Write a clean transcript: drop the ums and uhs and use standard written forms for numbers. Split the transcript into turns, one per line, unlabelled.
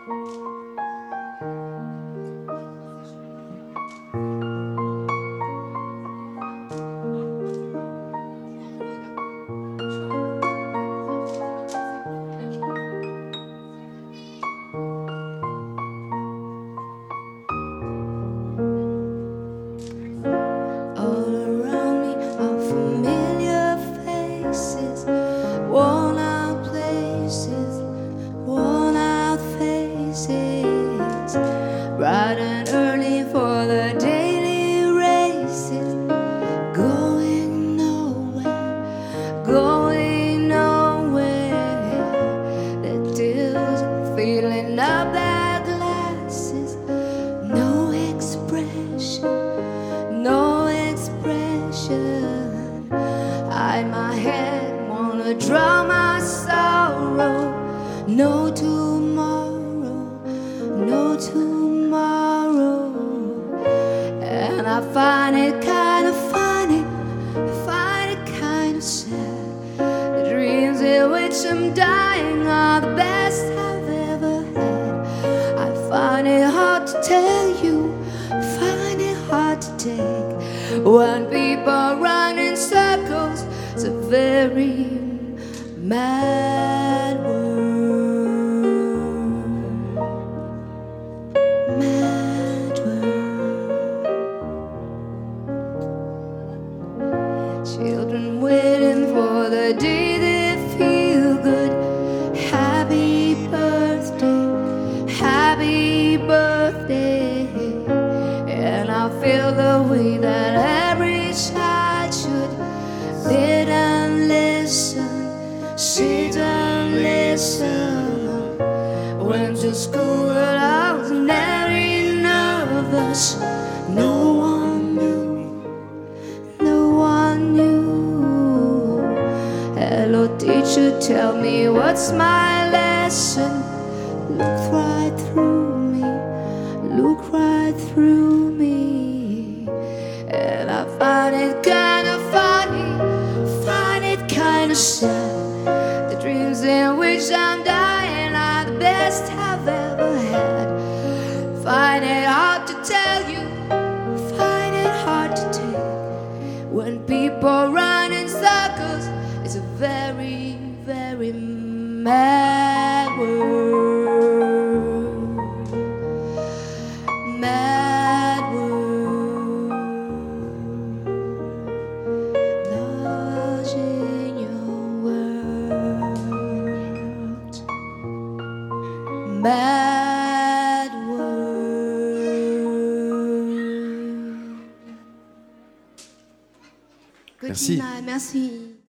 Bright and early for the daily races, going nowhere, going nowhere. The tears filling up their glasses, no expression, no expression. Hide my head, wanna drown my sorrow. No tomorrow, no tomorrow. And I find it kind of funny, I find it kind of sad. The dreams in which I'm dying are the best I've ever had. I find it hard to tell you, I find it hard to take. When people run in circles, it's a very mad world. Children waiting for the day they feel good. Happy birthday, happy birthday. And I feel the way that every child should. Sit and listen, sit and listen. Went to school but I was very nervous. No one knew. Hello teacher, tell me what's my lesson. Look right through me, look right through me. And I find it kind of funny, find it kind of sad. The dreams in which I'm dying are the best I've ever had. Find it hard to tell you, find it hard to take. When people run in circles, it's a very, very mad world. Mad world. Lost in your world. Mad world.
Merci.
Merci.